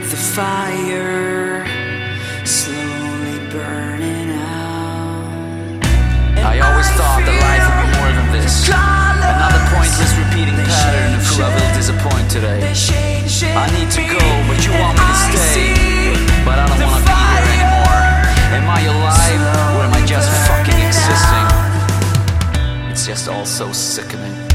the fire slowly burning out. I always thought that life would be more than this. Another pointless repeating pattern of who I will disappoint today. I need to go, but you want me to stay. But I don't wanna be here anymore. Am I alive, or am I just fucking existing? It's just all so sickening.